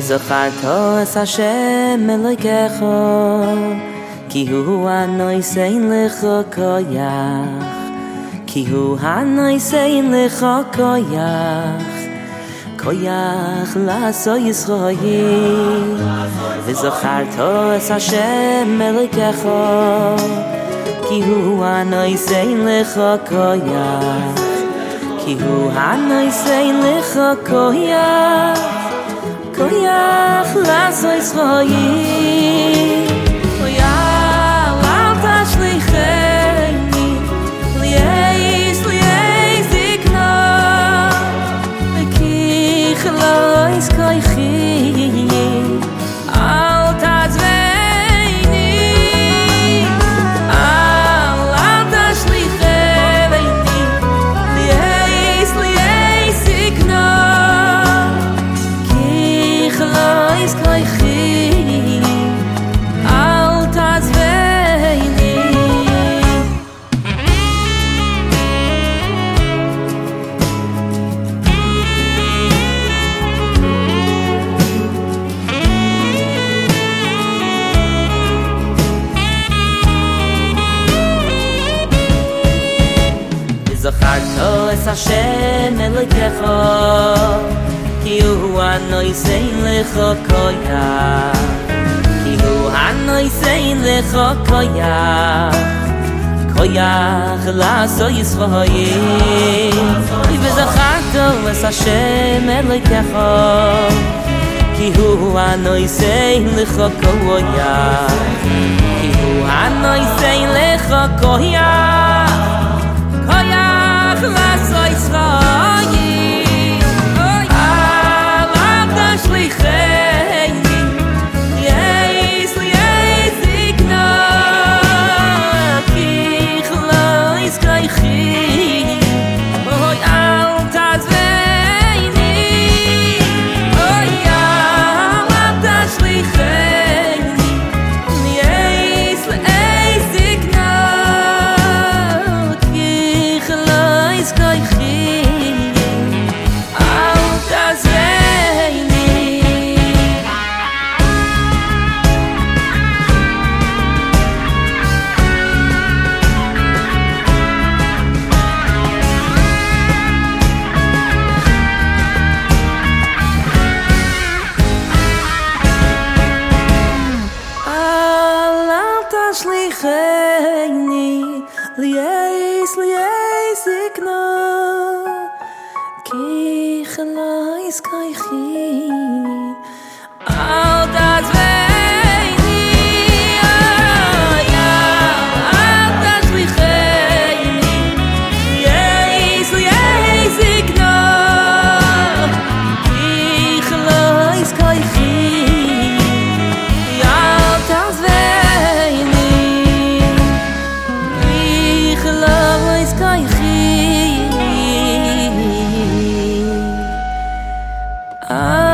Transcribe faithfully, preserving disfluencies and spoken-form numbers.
וזכרתו את השם אלוהיך כי הוא הנושא לך כוח כי הוא הנושא לך כוח כוח לעשות ישראל וזכרתו את השם אלוהיך כי הוא הנושא לך כוח כי הוא הנושא לך כוח כוח לעשות ישראל כוח אל תשליכני לייס לייס זקנה כי חלויס כוחי אל תעזבני אל תשליכני לייס לייס זקנה כי חלויס כוחי אל תעזבני וזכרתו את השם אלוהיך כי הוא הנושא לך כוח כי הוא הנושא לך כוח כוח לעשות ישראל וזכרתו את השם אלוהיך כי הוא הנושא לך כוח כי הוא הנושא לך כוח כוח לעשות ישראל אל תשליכני לייס לייס זקנה כי חלויס כוחי אוי אל תעזבני אוי אל תשליכני לייס לייס זקנה כי חלויס כוחי אל תעזבני אל תשליכני לייס לייס זקנה כי חלויס כוחי אל תעזבני אל תשליכני לייס לייס זקנה כי חלויס כוחי אל תעזבני כי חלויס כוחי Ah